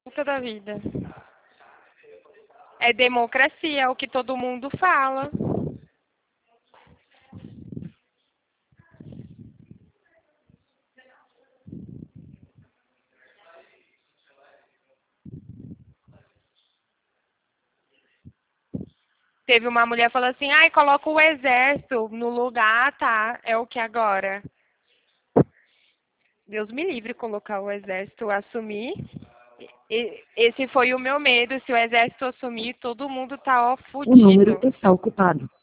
Puta da vida. É democracia, é o que todo mundo fala. Teve uma mulher que falou assim, ai, coloca o exército no lugar, tá? É o que agora? Deus me livre colocar o exército assumir. Esse foi o meu medo. Se o exército assumir, todo mundo tá ó O número fudido. está ocupado.